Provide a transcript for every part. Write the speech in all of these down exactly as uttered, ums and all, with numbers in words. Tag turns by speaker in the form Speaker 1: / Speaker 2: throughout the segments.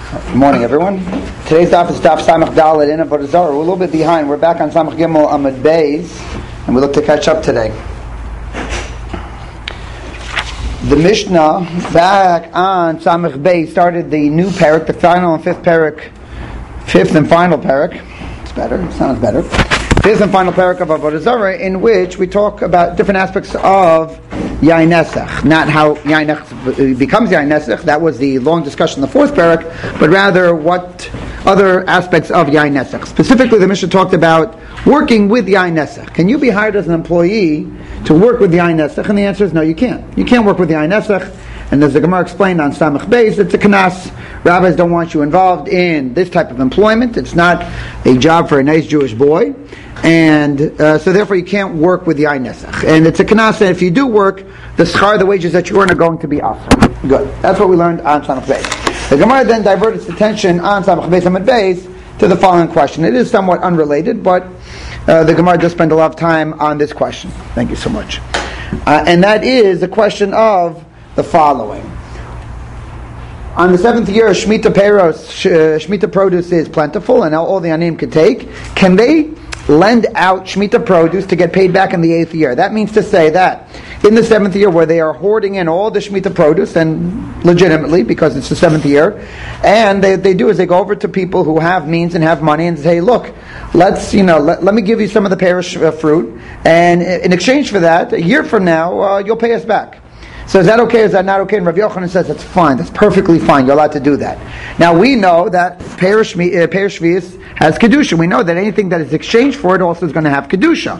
Speaker 1: Good morning, everyone. Today's daf is daf Samach Dalet in Avodah Zarah. We're a little bit behind. We're back on Samach Gimel Amud Beis, and we look to catch up today. The Mishnah back on Samach Beis started the new parak, the final and fifth parak, fifth and final parak. It's better. It sounds better. Fifth and final parak of Avodah Zarah, in which we talk about different aspects of Yain Nesach. Not how Yain Nesach becomes Yain Nesach. That was the long discussion in the fourth parak, but rather what other aspects of Yain Nesach. Specifically, the Mishnah talked about working with Yain Nesach. Can you be hired as an employee to work with Yain Nesach? And the answer is no, you can't. You can't work with Yain Nesach. And as the Gemara explained on Samach Beis, it's a kanas. Rabbis don't want you involved in this type of employment. It's not a job for a nice Jewish boy. And uh, so therefore you can't work with the Yain Nesach. And it's a kanas, and if you do work, the schar, the wages that you earn are going to be awesome. Good. That's what we learned on Samach Beis. The Gemara then diverted its attention on Samach Beis Amud Beis to the following question. It is somewhat unrelated, but uh, the Gemara does spend a lot of time on this question. Thank you so much. Uh, and that is the question of the following. On the seventh year, Shemitah Peros, Shemitah produce is plentiful, and all the anim can take. Can they lend out Shemitah produce to get paid back in the eighth year? That means to say that in the seventh year, where they are hoarding in all the Shemitah produce, and legitimately, because it's the seventh year, and they, they do is they go over to people who have means and have money and say, look, let's, you know, let, let me give you some of the Peros uh, fruit, and in exchange for that, a year from now, uh, you'll pay us back. So is that okay or is that not okay? And Rav Yochanan says that's fine, that's perfectly fine, you're allowed to do that. Now we know that Perush Shvius has Kedusha. We know that anything that is exchanged for it also is going to have Kedusha.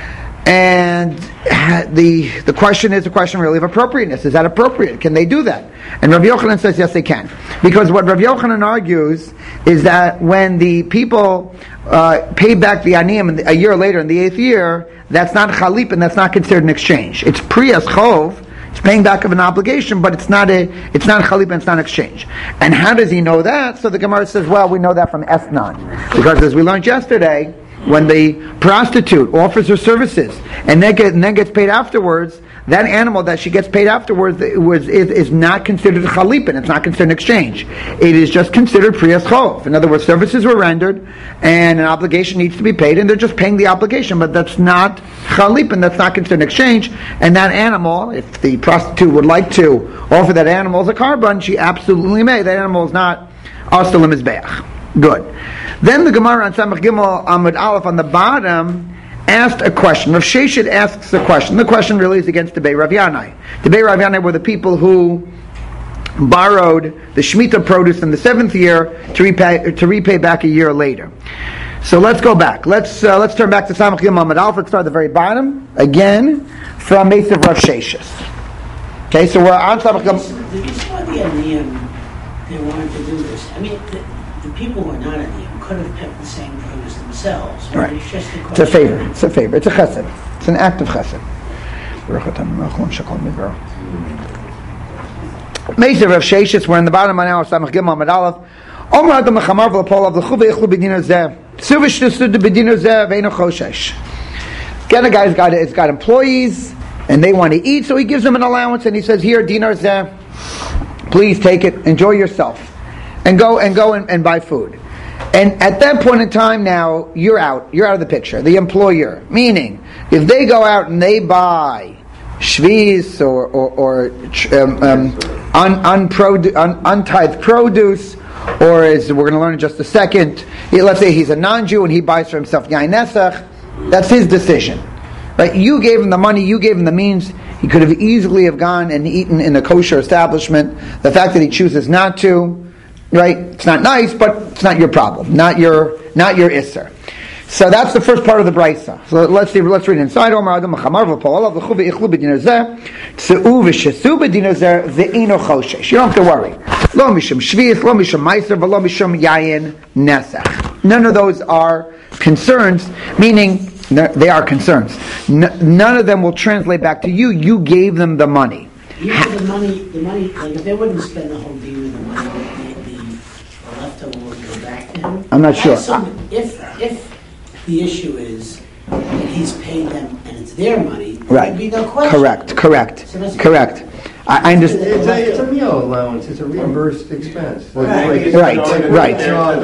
Speaker 1: And the the question is a question really of appropriateness. Is that appropriate? Can they do that? And Rav Yochanan says yes, they can. Because what Rav Yochanan argues is that when the people uh, pay back the aniyim a year later in the eighth year, that's not chalip and that's not considered an exchange. It's priyas chov. It's paying back of an obligation, but it's not a, it's not chalip and it's not an exchange. And how does he know that? So the Gemara says, well, we know that from Esnan. Because as we learned yesterday, when the prostitute offers her services and then, get, and then gets paid afterwards, that animal that she gets paid afterwards was, is, is not considered chalipin. It's not considered an exchange. It is just considered priyas chov. In other words, services were rendered and an obligation needs to be paid, and they're just paying the obligation, but that's not chalipin. That's not considered an exchange. And that animal, if the prostitute would like to offer that animal as a carbon, she absolutely may. That animal is not asur lemizbeach. Good. Then the Gemara on Samach Gimel Amud Aleph on the bottom asked a question. Rav Sheshet asks a question. The question really is against the Debei Rav Yanai. The Debei Rav Yanai were the people who borrowed the Shemitah produce in the seventh year to repay to repay back a year later. So let's go back. Let's uh, let's turn back to Samach Gimel Amud Aleph. Let's start at the very bottom again from Meisav Rav Sheshet. Okay, so we're on Samach Gimel.
Speaker 2: The reason why the aniyim they wanted to do this, I mean, the, the people who are not aniyim could have kept the same produce themselves.
Speaker 1: Right.
Speaker 2: It's just a
Speaker 1: It's a favor. It's a favor. It's a chesed. It's an act of chesed. Meisav Rav Sheshet, we're in the bottom of now of Samach Gimel Amud Aleph. Omer Adam Mechamar v'Lapol Avlechu v'Yichlu b'Dina Zeh. Suvish Nusud b'Dina Zeh v'Eino Choshesh. Again, a guy's got it's got employees and they want to eat, so he gives them an allowance and he says, "Here, dinar zeh, please take it, enjoy yourself, and go and go and, and buy food." And at that point in time, now you're out. You're out of the picture. The employer, meaning, if they go out and they buy shvius or or, or um, um, un, unprodu- un, untithed produce, or as we're going to learn in just a second, let's say he's a non-Jew and he buys for himself yain nesach, that's his decision. Right? You gave him the money, you gave him the means. He could have easily have gone and eaten in a kosher establishment. The fact that he chooses not to, right? It's not nice, but it's not your problem, not your not your isser. So that's the first part of the brisa. So let's see. Let's read inside. Omar Adam Machamar v'Pol Avlechu v'Yichlu b'Dina Zeh Tzeu v'Shesu b'Dina Zeh v'Eino Choshesh. You don't have to worry. Lo mishum shvius, lo mishum meiser, v'lo mishum yayin nesach. None of those are concerns. Meaning they are concerns. None of them will translate back to you. You gave them the money.
Speaker 2: Even the money, the money, like if they wouldn't spend the whole deal with the money, the, the, the leftover would go back to him.
Speaker 1: I'm not sure.
Speaker 2: Some, if if the issue is that he's paid them and it's their money,
Speaker 1: right?
Speaker 2: There'd be no question.
Speaker 1: Correct. Correct.
Speaker 2: So
Speaker 1: correct. I, I understand.
Speaker 3: It's a, it's a meal allowance. It's a reimbursed expense.
Speaker 2: Right.
Speaker 1: Right, right.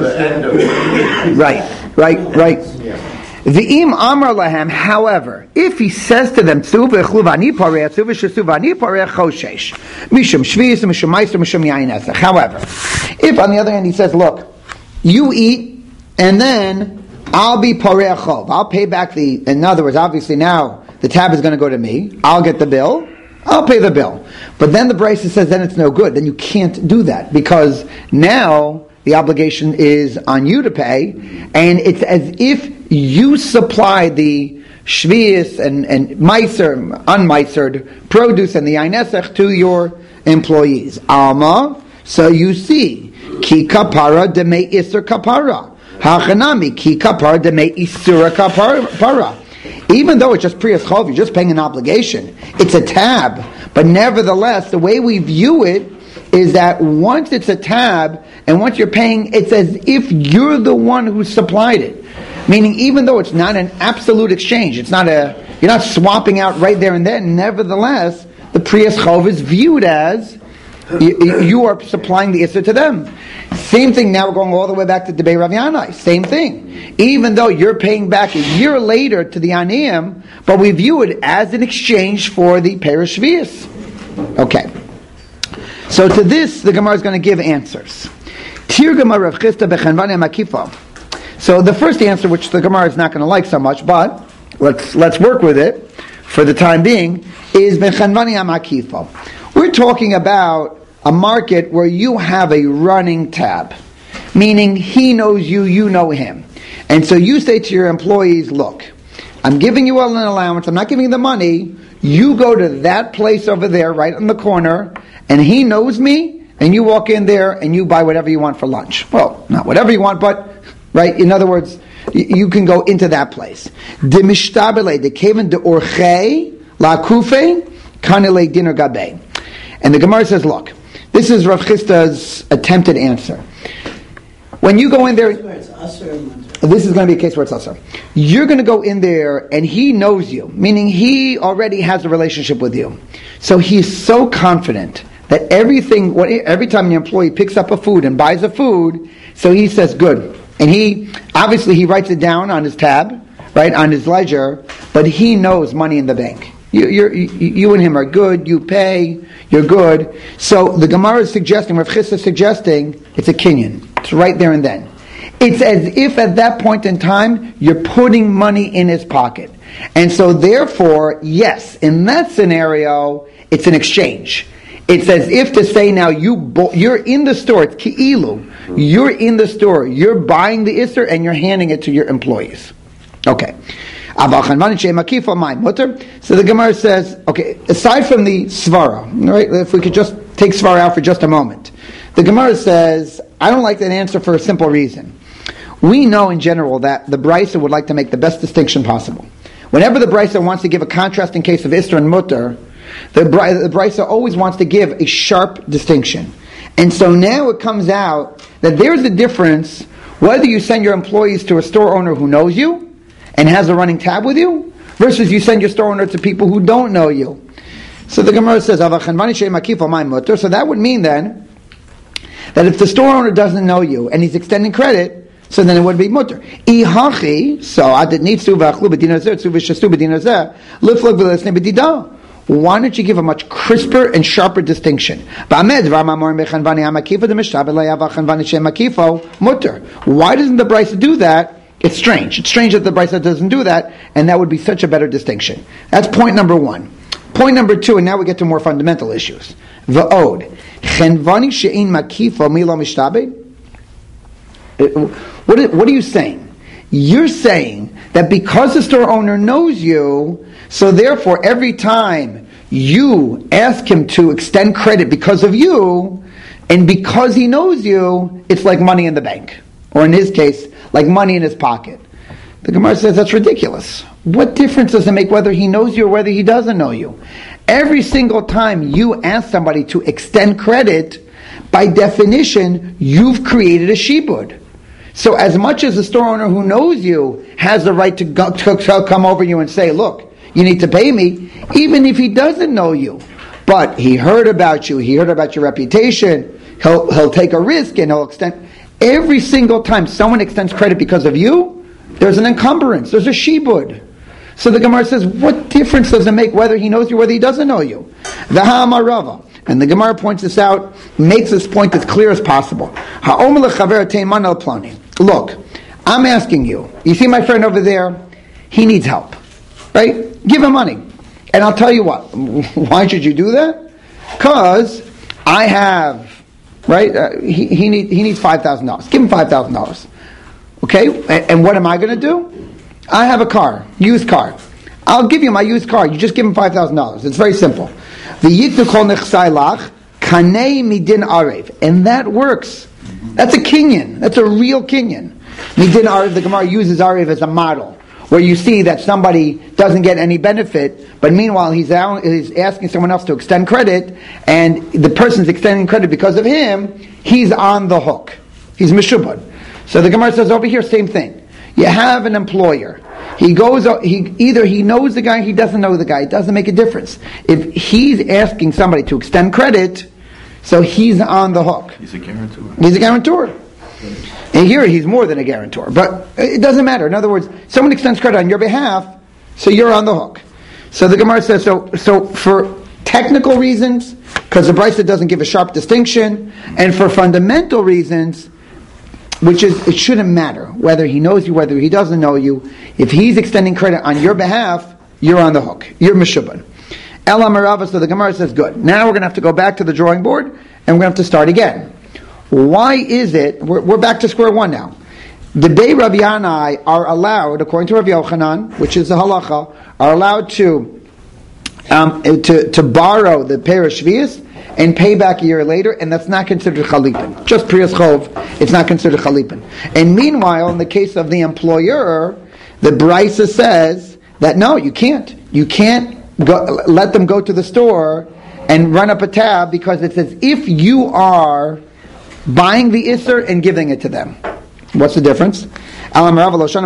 Speaker 1: Right, right, right. V'im amar lahem, however, if he says to them, "Tzuva echluvani pareh, tzuva shesuvani pareh choshesh, mishum shvius, mishum meister, mishum yain esach." However, if on the other hand he says, "Look, you eat, and then I'll be pareh chov. I'll pay back the." In other words, obviously now the tab is going to go to me. I'll get the bill. I'll pay the bill. But then the Brisa says, then it's no good. Then you can't do that because now the obligation is on you to pay, and it's as if you supply the shvius and, and meiser, unmeisered produce and the einesech to your employees. Alma, so you see, ki kapara deme iser kapara. Hachanami, ki kapara deme isura kapara. Even though it's just priyas chov, you're just paying an obligation. It's a tab. But nevertheless, the way we view it is that once it's a tab, and once you're paying, it's as if you're the one who supplied it. Meaning, even though it's not an absolute exchange, it's not a, you're not swapping out right there and then, nevertheless, the priyas chov is viewed as you, you are supplying the issur to them. Same thing now, we're going all the way back to Debei Rav Yanai. Same thing. Even though you're paying back a year later to the Aniyim, but we view it as an exchange for the Perish Shvius. Okay. So to this, the Gemara is going to give answers. Tirgama Rav Chisda Bechanvani Makifo. So the first answer, which the Gemara is not going to like so much, but let's let's work with it for the time being, is Bechanvani Makifo. We're talking about a market where you have a running tab, meaning he knows you, you know him. And so you say to your employees, look, I'm giving you an allowance, I'm not giving you the money, you go to that place over there right in the corner, and he knows me, and you walk in there and you buy whatever you want for lunch. Well, not whatever you want, but, right, in other words, you can go into that place. De mishtabele, de keven de orchei, la kufe, kanele dinner gabe. And the Gemara says, look, this is Rav Chisda's attempted answer. When you go in there, this is going to be a case where it's usher. You're going to go in there and he knows you, meaning he already has a relationship with you. So he's so confident that everything, every time the employee picks up a food and buys a food, so he says, good. And he, obviously he writes it down on his tab, right, on his ledger, but he knows money in the bank. You, you're, you, you and him are good, you pay, you're good. So the Gemara is suggesting, Rav Chisda is suggesting, it's a kinyan. It's right there and then. It's as if at that point in time, you're putting money in his pocket. And so therefore, yes, in that scenario, it's an exchange. It's as if to say now, you bo- you're in the store, it's ki'ilu. You're in the store, you're buying the issur and you're handing it to your employees. Okay. So the Gemara says, okay, aside from the svara, right? If we could just take svara out for just a moment, the Gemara says, I don't like that answer for a simple reason. We know in general that the Brisa would like to make the best distinction possible. Whenever the Brisa wants to give a contrast in case of Isser and Mutter, the, the Brisa always wants to give a sharp distinction. And so now it comes out that there's a difference whether you send your employees to a store owner who knows you and has a running tab with you, versus you send your store owner to people who don't know you. So the Gemara says, so that would mean then, that if the store owner doesn't know you, and he's extending credit, so then it would be mutter. Ihachi, so why don't you give a much crisper and sharper distinction? Why doesn't the Brisa do that? It's strange. It's strange that the Brisa doesn't do that, and that would be such a better distinction. That's point number one. Point number two, and now we get to more fundamental issues. V'od. Chenvani she'in makifo milo mishtabe? What are you saying? You're saying that because the store owner knows you, so therefore every time you ask him to extend credit because of you, and because he knows you, it's like money in the bank. Or in his case, like money in his pocket. The Gemara says that's ridiculous. What difference does it make whether he knows you or whether he doesn't know you? Every single time you ask somebody to extend credit, by definition, you've created a shibud. So as much as the store owner who knows you has the right to, go, to come over you and say, look, you need to pay me, even if he doesn't know you, But he heard about you, he heard about your reputation, he'll, he'll take a risk and he'll extend. Every single time someone extends credit because of you, there's an encumbrance, there's a shibud. So the Gemara says, what difference does it make whether he knows you or whether he doesn't know you? V'ha'amarava. And the Gemara points this out, makes this point as clear as possible. Look, I'm asking you, you see my friend over there, he needs help, right? Give him money. And I'll tell you what, why should you do that? Because I have, right, uh, he, he, need, he needs five thousand dollars. Give him five thousand dollars. Okay? And, and what am I going to do? I have a car, used car. I'll give you my used car. You just give him five thousand dollars. It's very simple. And that works. That's a kinyan. That's a real kinyan. Midin arev, the Gemara uses arev as a model, where you see that somebody doesn't get any benefit, but meanwhile he's, out, he's asking someone else to extend credit, and the person's extending credit because of him, he's on the hook. He's meshubad. So the Gemara says over here, same thing. You have an employer. He goes, he either he knows the guy, he doesn't know the guy. It doesn't make a difference. If he's asking somebody to extend credit, so he's on the hook.
Speaker 4: He's a guarantor.
Speaker 1: He's a guarantor. And here he's more than a guarantor. But it doesn't matter. In other words, someone extends credit on your behalf, so you're on the hook. So the Gemara says, so so for technical reasons, because the Brisa doesn't give a sharp distinction, and for fundamental reasons, which is, it shouldn't matter whether he knows you, whether he doesn't know you. If he's extending credit on your behalf, you're on the hook. You're meshubad. Ela Marava, so the Gemara says, good. Now we're going to have to go back to the drawing board, and we're going to have to start again. Why is it, we're, we're back to square one now. The Bei Rabbi Yanai are allowed, according to Rabbi Yochanan, which is the halacha, are allowed to um, to, to borrow the Perish Shvius and pay back a year later, and that's not considered chalipin. Just Priyas Chov, it's not considered chalipin. And meanwhile, in the case of the employer, the Brisa says that no, you can't. You can't go, let them go to the store and run up a tab, because it's as if you are buying the Isser and giving it to them. What's the difference? Um,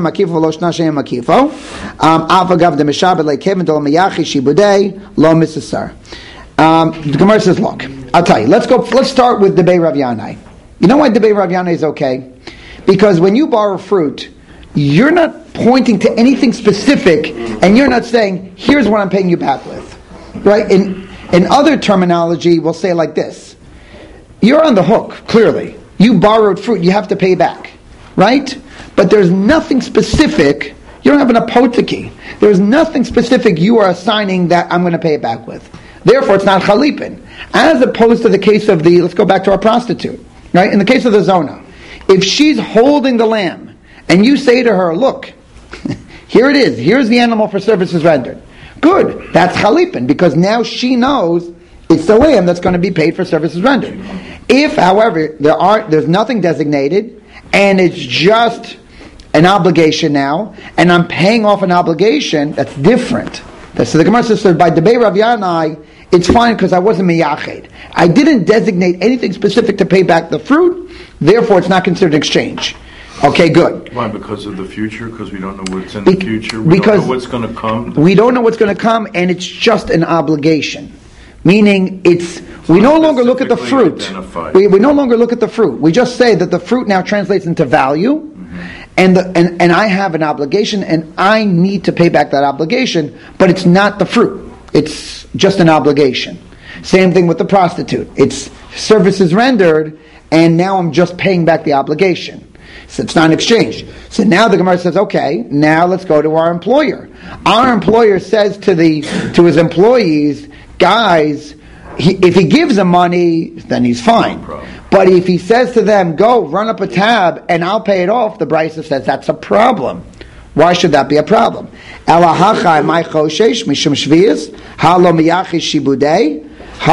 Speaker 1: Um, the Gemara says, look, I'll tell you, let's go, let's start with the Bei Rav Yanai. You know why the Bei Rav Yanai is okay? Because when you borrow fruit, you're not pointing to anything specific, and you're not saying, here's what I'm paying you back with. Right? In, in other terminology, we'll say it like this. You're on the hook, clearly. You borrowed fruit, you have to pay back. Right? But there's nothing specific, you don't have an apoteki. There's nothing specific you are assigning that I'm going to pay it back with. Therefore, it's not chalipin. As opposed to the case of the, let's go back to our prostitute, right? In the case of the zona, if she's holding the lamb, and you say to her, look, here it is, here's the animal for services rendered. Good, that's chalipin, because now she knows it's the lamb that's going to be paid for services rendered. If, however, there are there's nothing designated, and it's just an obligation now, and I'm paying off an obligation, that's different. So the Gemara says, so by the Bei Rav Yanai, it's fine because I wasn't miyached. I didn't designate anything specific to pay back the fruit, therefore it's not considered exchange. Okay, good.
Speaker 4: Why? Because of the future? Because we don't know what's in the
Speaker 1: Be-
Speaker 4: future? We
Speaker 1: because
Speaker 4: don't know what's going to come?
Speaker 1: We don't know what's going to come, and it's just an obligation. Meaning, it's we no longer look at the fruit. We, we no longer look at the fruit. We just say that the fruit now translates into value, mm-hmm. and, the, and and I have an obligation, and I need to pay back that obligation, but it's not the fruit. It's just an obligation. Same thing with the prostitute. It's services rendered, and now I'm just paying back the obligation. So it's not an exchange. So now the Gemara says, okay, now let's go to our employer. Our employer says to the to his employees, guys, he, if he gives them money, then he's fine. No but if he says to them, go run up a tab and I'll pay it off, the Brisa says that's a problem. Why should that be a problem? Elahacha my choshesh mishum shvius halo miyachi shibudei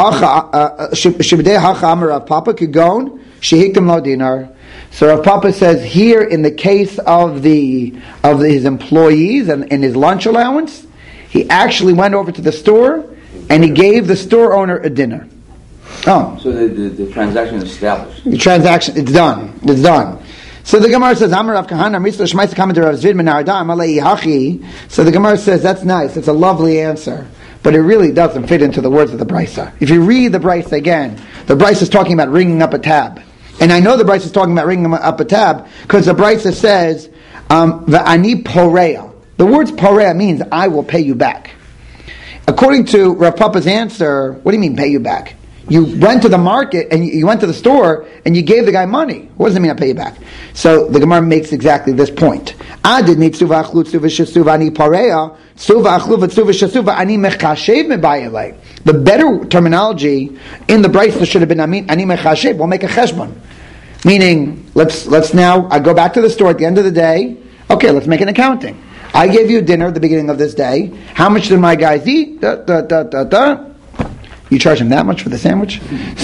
Speaker 1: hacha shibudei hacha amar Rav Papa kigon shehiktam lo dinar. So Rav Papa says here in the case of the of his employees and in his lunch allowance, he actually went over to the store and he gave the store owner a dinner. Oh.
Speaker 5: So the, the, the transaction is established.
Speaker 1: The transaction, it's done. It's done. So the Gemara says, Amar Rav Kahana, Misla Shmaisa Kamad Rav Zvid Ben Arda, Amalei Hachi. So the Gemara says, that's nice. It's a lovely answer. but it really doesn't fit into the words of the Brisa. If you read the Brisa again, the Brisa is talking about ringing up a tab. And I know the Brisa is talking about ringing up a tab because the Brisa says, um, V'ani porea. The words porea means I will pay you back. According to Rav Papa's answer, what do you mean pay you back? You went to the market and you went to the store and you gave the guy money. What does it mean I pay you back? So the Gemara makes exactly this point. The better terminology in the Brisa should have been ani mechashev. We'll make a cheshbon. Meaning, let's let's now I go back to the store at the end of the day. Okay, let's make an accounting. I gave you dinner at the beginning of this day. How much did my guys eat? Da, da, da, da, da. You charge them that much for the sandwich?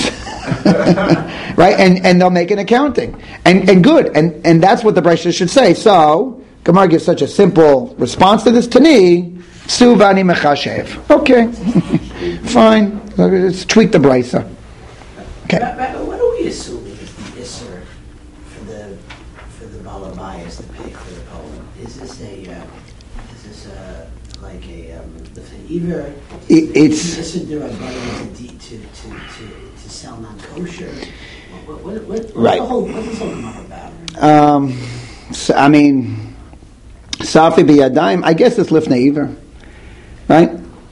Speaker 1: Right? And and they'll make an accounting. And and good. And and that's what the Brisa should say. So, Gemara gives such a simple response to this. Tani, Suvani mechashev. Okay. Fine. Let's tweak the Brisa. Okay.
Speaker 2: Rabbi, what do we assume is the Isser for the for the Balabayas to pay for the poem? Is this a uh, is this a like a um, either
Speaker 1: it's
Speaker 2: Isser D'Rabbanan to to to to sell non-kosher? What what what, what
Speaker 1: right?
Speaker 2: The whole, what's this whole Gemara about?
Speaker 1: Um, so, I mean, Safi b'yadayim. I guess it's lifnei iver, right?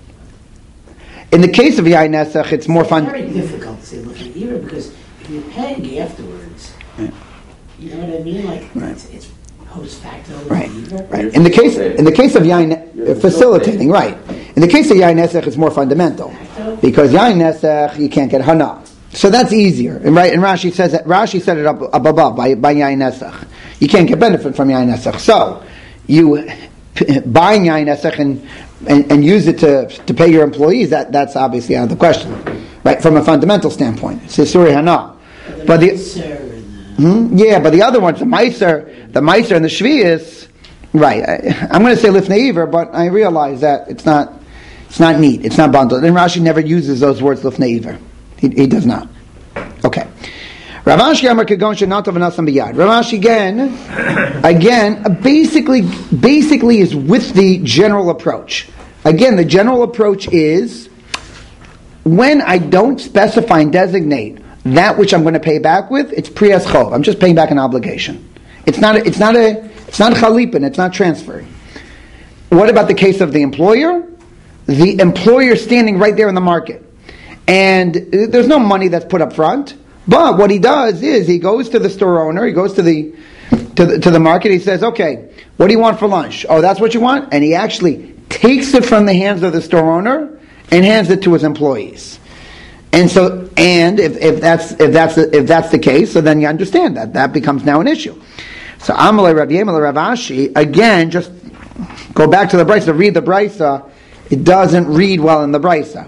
Speaker 1: In the case of Yain Nesach, it's more fun.
Speaker 2: It's very difficult to say lifnei iver because if you're paying afterwards, right. You know what I mean? Like
Speaker 1: right.
Speaker 2: it's, it's post facto.
Speaker 1: Right.
Speaker 2: Iver.
Speaker 1: Right. In the case, in the case of Yain uh, facilitating, right? In the case of Yain Nesach, it's more fundamental because Yain Nesach you can't get hana. So that's easier, and right. And Rashi says that Rashi set it up, up above by by Yain Nesach. You can't get benefit from Yain Nesach. So you buying Yain Nesach and, and and use it to to pay your employees. That that's obviously out of the question, right? From a fundamental standpoint, it's Suri Hana. But the hmm? yeah, but the other ones, the Meiser, the Meiser and the Shvius, right? I, I'm going to say Lifnei Iver, but I realize that it's not it's not neat. It's not bundled. And Rashi never uses those words Lifnei Iver. He, he does not. Okay. Ravashi Amar Kagon Shenatov Anasam Biyad. Ravashi again, again, basically, basically is with the general approach. Again, the general approach is when I don't specify and designate that which I'm going to pay back with, it's priyas chov. I'm just paying back an obligation. It's not. A, it's not a. It's not chalipin. It's not transferring. What about the case of the employer? The employer standing right there in the market. And there's no money that's put up front, but what he does is he goes to the store owner, he goes to the to the, to the market, he says, okay, what do you want for lunch? Oh, that's what you want? And he actually takes it from the hands of the store owner and hands it to his employees. And so, and if, if that's if that's if that's the case, so then you understand that that becomes now an issue. So Amalei Rav Yemel Rav Ashi, again, just go back to the Brisa, read the Brisa. It doesn't read well in the Brisa.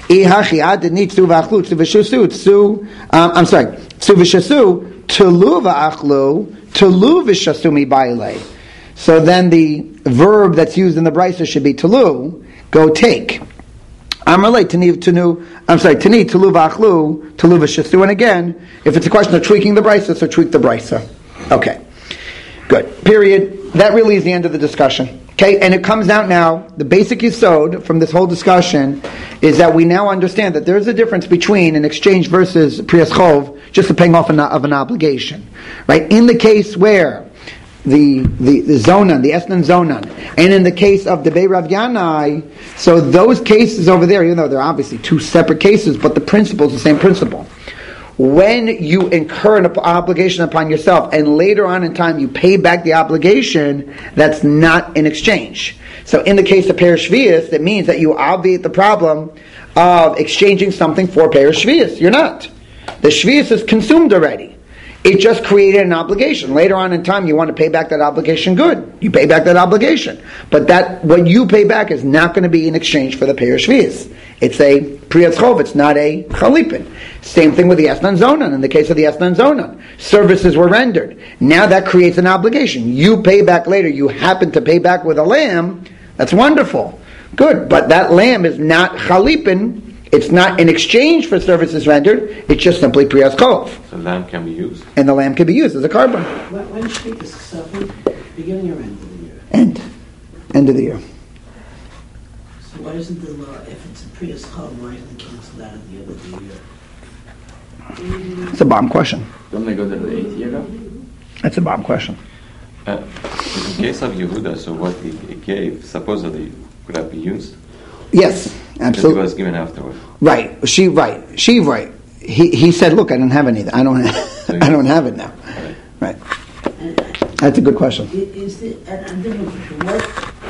Speaker 1: Um, I'm sorry. So then the verb that's used in the Brisa should be telu, go take. I'm relate to tenu. I'm sorry, tani telu v'achlu telu v'shasu. And again, if it's a question of tweaking the Brisa, so tweak the Brisa. Okay, good. Period. That really is the end of the discussion. Okay, and it comes out now, the basic yesod from this whole discussion is that we now understand that there is a difference between an exchange versus priyas chov, just the paying off an, of an obligation. Right? In the case where the the, the zonan, the esnan zonan, and in the case of the Bei Rav Yanai, so those cases over there, even though they're obviously two separate cases, but the principle is the same principle. When you incur an obligation upon yourself and later on in time you pay back the obligation, that's not an exchange. So in the case of Perish Shvius, that means that you obviate the problem of exchanging something for Perish Shvius. You're not. The Shvius is consumed already. It just created an obligation. Later on in time you want to pay back that obligation, good. You pay back that obligation. But that what you pay back is not going to be in exchange for the Perish Shvius. It's a priyas chov, it's not a chalipin. Same thing with the esnan zonan. In the case of the esnan zonan, services were rendered. Now that creates an obligation. You pay back later. You happen to pay back with a lamb. That's wonderful. Good. But that lamb is not chalipin. It's not in exchange for services rendered. It's just simply priyas chov.
Speaker 5: The lamb can be used.
Speaker 1: And the lamb can be used as a carbon.
Speaker 2: When, when should this stuff in? Beginning or end of the year?
Speaker 1: End. End of the year.
Speaker 2: So why isn't the law, if it's a Prius home, why isn't it canceled out at the end of the year?
Speaker 1: It's a bomb question.
Speaker 5: Don't they go to the eighth year though?
Speaker 1: That's a bomb question.
Speaker 6: Uh, in case of Yehuda, so what he he gave, supposedly, could that be used?
Speaker 1: Yes,
Speaker 6: Because
Speaker 1: absolutely.
Speaker 6: it was given afterward.
Speaker 1: Right. She right. She right. He he said, "Look, I don't have anything. I don't. Have, I don't have it now." Right.
Speaker 2: And
Speaker 1: That's a good question.
Speaker 2: i- is the, and I'm different, what,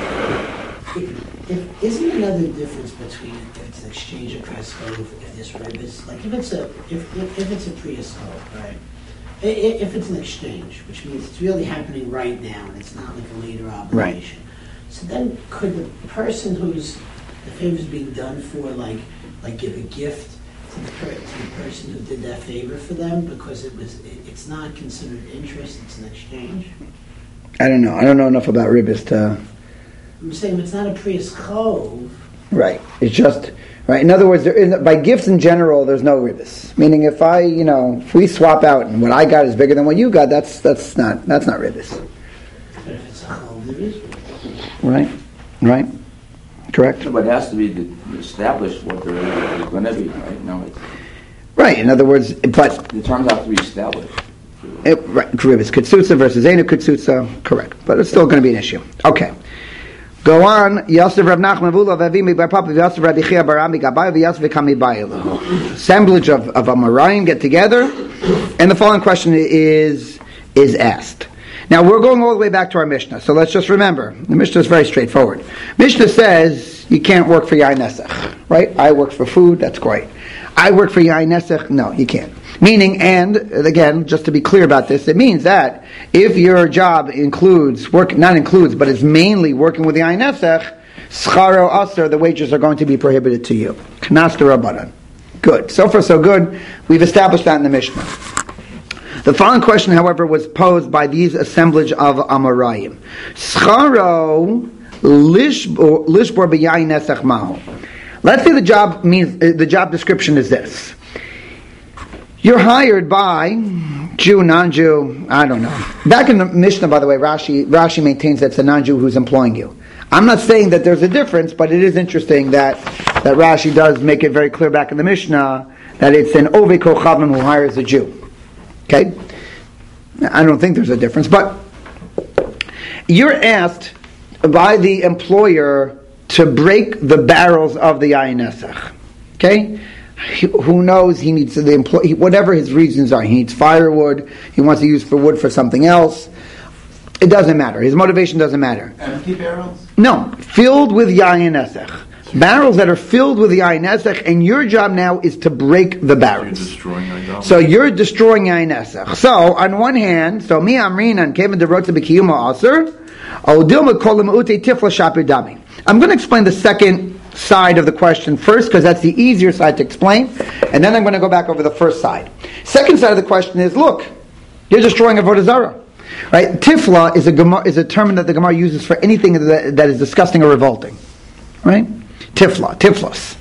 Speaker 2: if, if, isn't another difference between if it's an exchange of Prius home, if this ribis, like if it's a, if, if, if it's a Prius home, right? I- i- If it's an exchange, which means it's really happening right now, and it's not like a later obligation. So then, could the person who's the favor's being done for, like, like give a gift to the, per, to the person who did that favor for them because it was, it, it's not considered interest; it's an exchange.
Speaker 1: I don't know. I don't know enough about ribis to.
Speaker 2: I'm saying if it's not a Prius Chov,
Speaker 1: Right. It's just right. In other words, there is, by gifts in general, there's no ribis. Meaning, if I, you know, if we swap out and what I got is bigger than what you got, that's that's not that's not ribis.
Speaker 2: but if it's a Chov, there is.
Speaker 1: Right. Right. Correct.
Speaker 5: But it has to be de- established what the rate is going to be, right? No, it's,
Speaker 1: Right. In other words, but
Speaker 5: the terms have to be established.
Speaker 1: it, right, ribis kutsutsa versus enu kutsutsa. Correct. But it's still going to be an issue. Okay. Go on. Yosef Rav Nachman Vula Vavimi Bar Papa Yosef Rabbi Chia Barami Gabai V'Yosef Kami Bayilu. Assemblage of of Amoraim get together, and the following question is is asked. Now we're going all the way back to our Mishnah, so let's just remember the Mishnah is very straightforward. Mishnah says you can't work for Yain Nesach, right? I work for food. That's great. I work for Yain Nesach. No, you can't. Meaning, and again, just to be clear about this, it means that if your job includes work, not includes, but is mainly working with the Yain Nesach, scharo aser, the wages are going to be prohibited to you. Knas d'Rabbanan. Good. So far, so good. We've established that in the Mishnah. The following question, however, was posed by these assemblage of Amoraim. Scharo lishbor b'yayin nesach mahu. Let's say the job means uh, the job description is this: you're hired by Jew, non-Jew, I don't know. Back in the Mishnah, by the way, Rashi Rashi maintains that it's a non-Jew who's employing you. I'm not saying that there's a difference, but it is interesting that that Rashi does make it very clear back in the Mishnah that it's an Ovei Kochavim who hires a Jew. Okay? I don't think there's a difference, but you're asked by the employer to break the barrels of the Yain Nesach. Okay? He, who knows, he needs the employee, whatever his reasons are. He needs firewood, he wants to use for wood for something else. It doesn't matter. His motivation doesn't matter.
Speaker 3: Empty barrels?
Speaker 1: No, filled with Yain Nesach. Barrels that are filled with the Yain Nesach, and your job now is to break the
Speaker 4: You're
Speaker 1: barrels.
Speaker 4: destroying idolatry.
Speaker 1: So you're destroying Yain Nesach. So on one hand, so mi amrin and kevin derotza b'kiyuma aser, odilma kolim ute tifla shapir dami. I'm going to explain the second side of the question first, because that's the easier side to explain, and then I'm going to go back over the first side. Second side of the question is, look, you're destroying avodah zarah. Right? Tifla is a Gemara, is a term that the Gemara uses for anything that, that is disgusting or revolting. Right? Tifla, tiflos.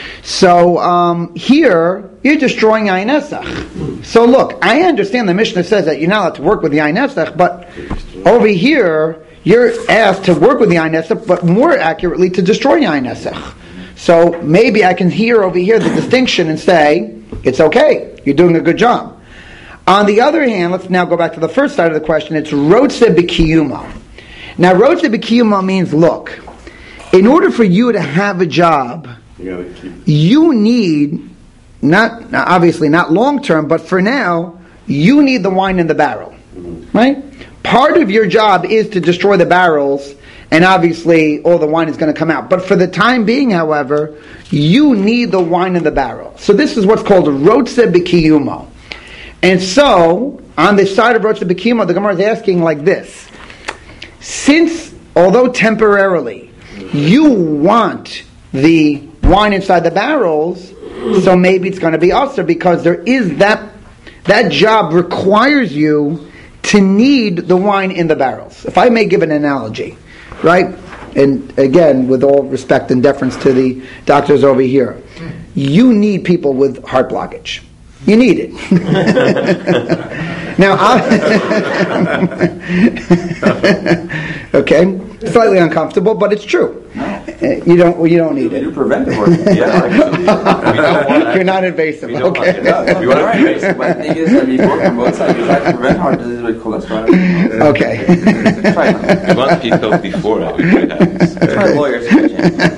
Speaker 1: So um, here you're destroying Yain Nesach. So look, I understand the Mishnah says that you're not allowed to work with the Yain Nesach, but over here you're asked to work with the Yain Nesach, but more accurately to destroy Yain Nesach. So maybe I can hear over here the distinction and say it's okay, you're doing a good job. On the other hand, let's now go back to the first side of the question. It's Rotze B'Kiyuma. Now Rotze B'Kiyuma means, look, in order for you to have a job,
Speaker 4: You gotta keep.
Speaker 1: you need, not obviously not long term, but for now, you need the wine in the barrel. Right? Part of your job is to destroy the barrels, and obviously all the wine is going to come out. But for the time being, however, you need the wine in the barrel. So this is what's called Rotze B'Kiyuma. And so, on the side of Rotze B'Kiyuma, the Gemara is asking like this: since, although temporarily, you want the wine inside the barrels, so maybe it's going to be usher, because there is that that job requires you to need the wine in the barrels. If I may give an analogy, right? And again, with all respect and deference to the doctors over here, you need people with heart blockage. You need it. Now, I, okay, slightly uncomfortable, but it's true. You don't. You don't need
Speaker 6: You do
Speaker 1: it.
Speaker 6: preventive work. Yeah, actually. We don't want
Speaker 1: You're not invasive.
Speaker 6: We don't
Speaker 1: Okay.
Speaker 6: want, yeah, we want to invasive, but the thing is that we work on both sides. We try to prevent heart disease with cholesterol.
Speaker 1: Okay.
Speaker 6: Try not. We want people before how we try that. That's why lawyers get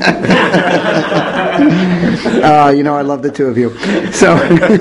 Speaker 6: a
Speaker 1: Uh, you know, I love the two of you. So,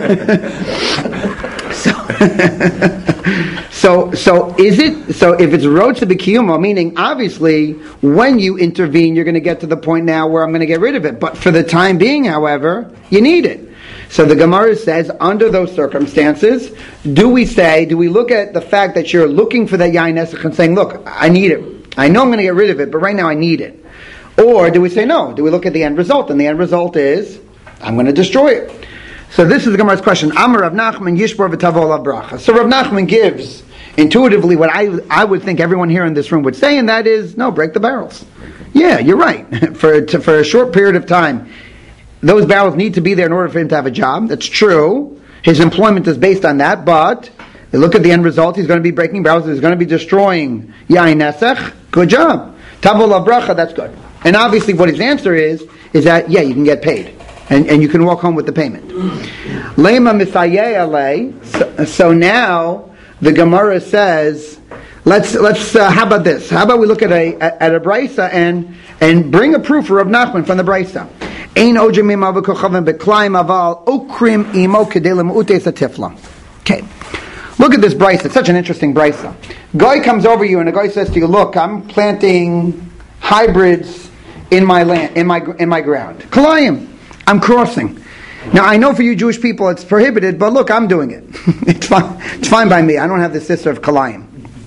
Speaker 1: so, so, so is it? So, if it's road to b'kiyuma, meaning obviously when you intervene, you're going to get to the point now where I'm going to get rid of it. But for the time being, however, you need it. So the Gemara says, under those circumstances, do we say, do we look at the fact that you're looking for that yain nesach and saying, look, I need it. I know I'm going to get rid of it, but right now I need it. Or do we say no? Do we look at the end result? And the end result is, I'm going to destroy it. So this is the Gemara's question. Amar Rav Nachman Yishbor v'tavo alav bracha. So Rav Nachman gives intuitively what I I would think everyone here in this room would say, and that is, no, break the barrels. Yeah, you're right. for to, for a short period of time, those barrels need to be there in order for him to have a job. That's true. His employment is based on that, but you look at the end result, he's going to be breaking barrels, he's going to be destroying yain nesach. Good job. Tavo alav bracha, that's good. And obviously what his answer is, is that, yeah, you can get paid. And, and you can walk home with the payment. Lema misayeh alei. So, so now the Gemara says, let's let's. Uh, how about this? How about we look at a at a brisa and and bring a proof for Rav Nachman from the brisa. Ein ojim imav v'kochavim beklaim aval okrim imo kedei lemuutes atifla. Okay, look at this brisa. It's such an interesting brisa. Guy comes over you and a guy says to you, "Look, I'm planting hybrids in my land, in my in my ground. Kalayim. I'm crossing. Now I know for you Jewish people it's prohibited, but look, I'm doing it. it's fine. It's fine by me. I don't have the sister of Kalayim.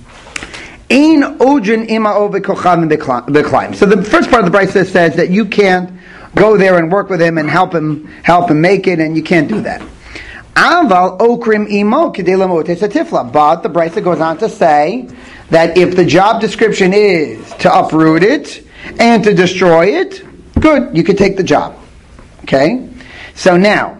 Speaker 1: Ein ojin imao v'kochavim b'klayim. So the first part of the brisa says that you can't go there and work with him and help him help him make it, and you can't do that. Aval okrim imo kedei lemutes atifla. But the brisa goes on to say that if the job description is to uproot it and to destroy it, good, you could take the job. Okay? So now,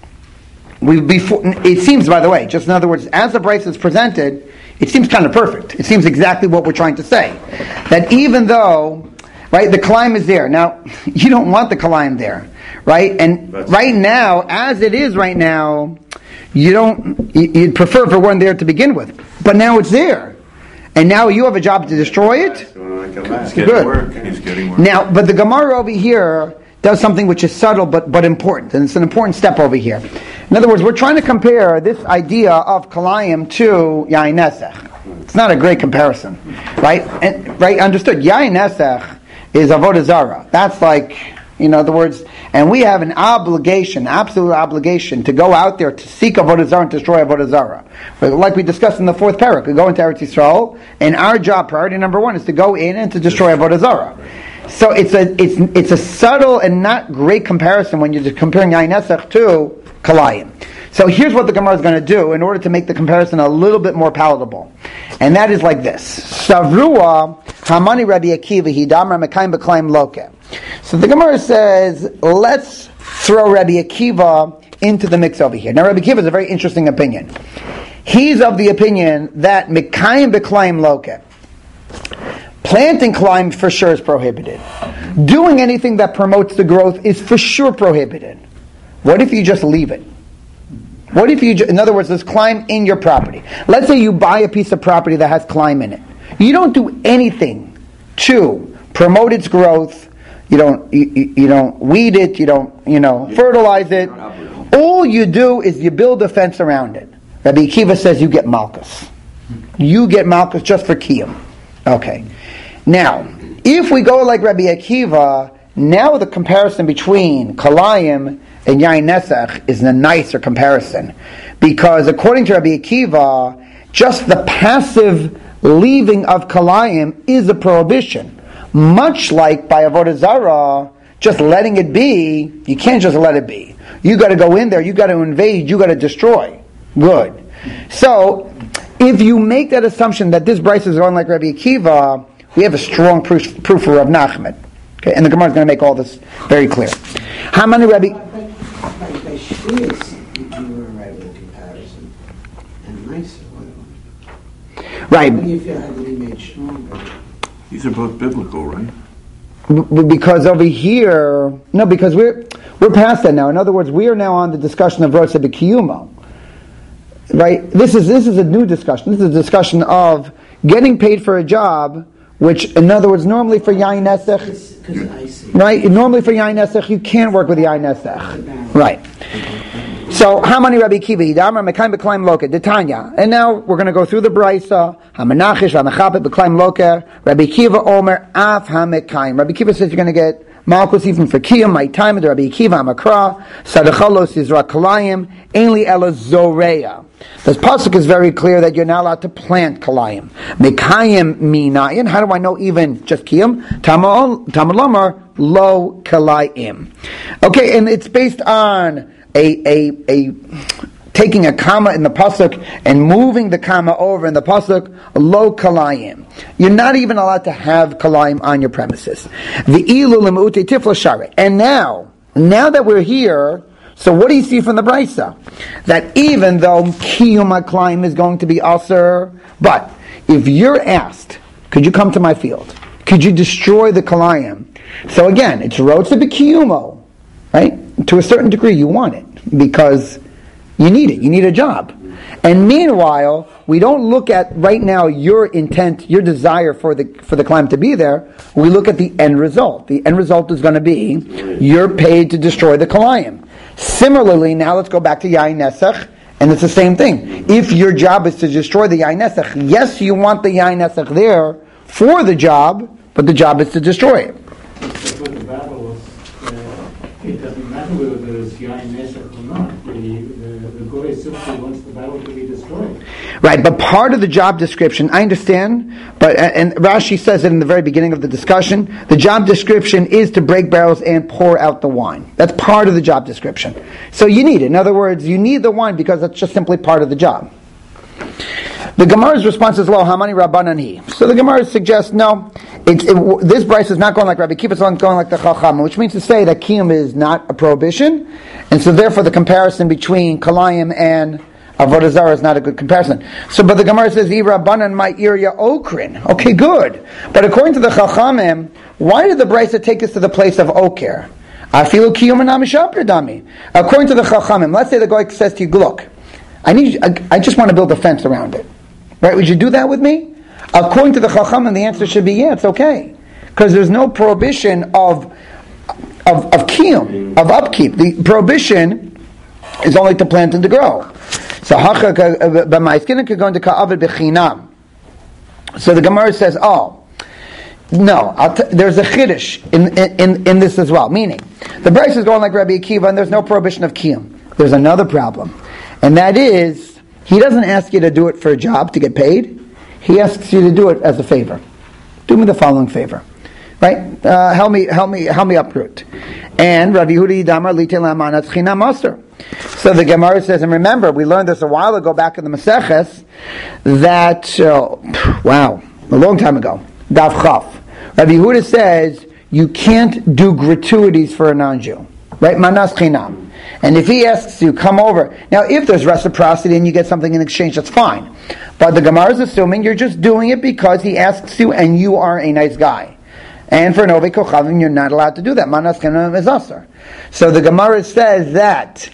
Speaker 1: we before it seems, by the way, just in other words, as the brisa is presented, it seems kind of perfect. It seems exactly what we're trying to say. That even though, right, the kalayim is there. Now, you don't want the kalayim there, right? And That's right now, as it is right now, you don't, you'd prefer for one there to begin with. But now it's there. And now you have a job to destroy it?
Speaker 4: He's getting
Speaker 1: Good.
Speaker 4: work. He's getting work.
Speaker 1: Now, but the Gemara over here does something which is subtle but, but important, and it's an important step over here. In other words, we're trying to compare this idea of kalayim to yain nesach. It's not a great comparison, right? And, right, understood. Yain nesach is avodah zarah. That's like, in other words, and we have an obligation, absolute obligation, to go out there to seek avodah zarah and destroy avodah zarah. But like we discussed in the fourth parak, we go into Eretz Yisrael, and our job, priority number one, is to go in and to destroy avodah zarah. So it's a it's it's a subtle and not great comparison when you're comparing yain nesach to kalayim. So here's what the Gemara is going to do in order to make the comparison a little bit more palatable, and that is like this: Savrua Hamani Rabbi Akiva Hidamar Mekayim B'Klayim Loke. So the Gemara says, let's throw Rabbi Akiva into the mix over here. Now Rabbi Akiva is a very interesting opinion. He's of the opinion that Mekayim B'Klayim Loke. Planting climb for sure is prohibited. Doing anything that promotes the growth is for sure prohibited. What if you just leave it? What if you, ju- in other words, there's climb in your property. Let's say you buy a piece of property that has climb in it. You don't do anything to promote its growth. You don't, you, you don't weed it. You don't, you know, fertilize it. All you do is you build a fence around it. Rabbi Akiva says you get malchus. You get malchus just for kiyum. Okay. Now, if we go like Rabbi Akiva, now the comparison between kalayim and yain nesach is a nicer comparison, because according to Rabbi Akiva, just the passive leaving of kalayim is a prohibition. Much like by avodah zarah, just letting it be, you can't just let it be. You got to go in there, you got to invade, you got to destroy. Good. So, if you make that assumption that this brisa is going like Rabbi Akiva, we have a strong proof, proof for Rav Nachman. Okay, and the Gemara is going to make all this very clear. How many Rabbi?
Speaker 2: By, by, by Shvius, you were right with the comparison, and nicer. What
Speaker 1: Right.
Speaker 2: do you feel had to be made stronger?
Speaker 4: These are both biblical, right?
Speaker 1: b- because over here, no, because we're we're past that now. In other words, we are now on the discussion of Rotze B'Kiyumo. Right? This is this is a new discussion. This is a discussion of getting paid for a job, which, in other words, normally for Yain Nesech, right? Normally for Yain Nesech, you can't work with the Yain Nesech. Right. So, how many Rabbi Kiva? Yidamar Mekayim B'Klaim Loker, Detanya. And now we're going to go through the Brisa. Hamanachish, Hamachapet, B'Klaim Loker, Rabbi Kiva Omer, Af HaMekayim. Rabbi Kiva says you're going to get Malchus even for Kiyam, my time, the Rabbi Kiva Amakra, Sadachalos Yizra Kalayim, Ainli Ela Zoreya. This pasuk is very clear that you're not allowed to plant Kalayim. Mekayim Minayin, how do I know even just Kiyam? Tamalomar, Lo Kalayim. Okay, and it's based on A, a, a taking a comma in the pasuk and moving the comma over in the pasuk, lo kalayim. You're not even allowed to have kalayim on your premises. And now, now that we're here, so what do you see from the Brisa? That even though kiyum kalayim is going to be aser, but if you're asked, could you come to my field? Could you destroy the kalayim? So again, it's rotze b'kiyumo, right? To a certain degree, you want it because you need it. You need a job. And meanwhile, we don't look at right now your intent, your desire for the for the climb to be there. We look at the end result. The end result is going to be you're paid to destroy the kalayim. Similarly, now let's go back to Yain Nesech, and it's the same thing. If your job is to destroy the Yain Nesech, yes, you want the Yain Nesech there for the job, but the job is to destroy it.
Speaker 7: It doesn't matter whether there is Yain Nesech or not. The, the, the Goy simply wants the barrel to be destroyed.
Speaker 1: Right, but part of the job description, I understand, but and Rashi says it in the very beginning of the discussion, the job description is to break barrels and pour out the wine. That's part of the job description. So you need it. In other words, you need the wine because that's just simply part of the job. The Gemara's response is, "Lo hamani rabbanan hi." So the Gemara suggests, no, it's, it, this Bryce is not going like Rabbi Kiva, it's not going like the Chacham, which means to say that Kiyum is not a prohibition, and so therefore the comparison between Kalayim and Avodah Zarah is not a good comparison. So, but the Gemara says, "I rabbanan my irya okrin." Okay, good. But according to the Chachamim, why did the Bryce take us to the place of okir? Afilu Kiyum and Amishapir dami. According to the Chachamim, let's say the guy says to you, "Look, I need, I, I just want to build a fence around it. Right? Would you do that with me?" According to the Chacham, the answer should be yeah, it's okay, because there's no prohibition of of of kiyum, of upkeep. The prohibition is only to plant and to grow. So So the Gemara says, oh, no, I'll t- there's a chiddush in, in in this as well. Meaning, the Bryce is going like Rabbi Akiva, and there's no prohibition of kiyum. There's another problem, and that is, he doesn't ask you to do it for a job to get paid. He asks you to do it as a favor. Do me the following favor, right? Uh, help me, help me, help me uproot. And Rabbi Yehuda Yidamar Litel Amanat Chinam Master. So the Gemara says, and remember, we learned this a while ago back in the Maseches, that uh, wow, a long time ago, Dav Chaf. Rabbi Yehuda says you can't do gratuities for a non-Jew, right? Manas Chinam. And if he asks you, come over. Now, if there's reciprocity and you get something in exchange, that's fine. But the Gemara is assuming you're just doing it because he asks you and you are a nice guy. And for Novei Kochavim, you're not allowed to do that. Manas Chinam is asur. So the Gemara says that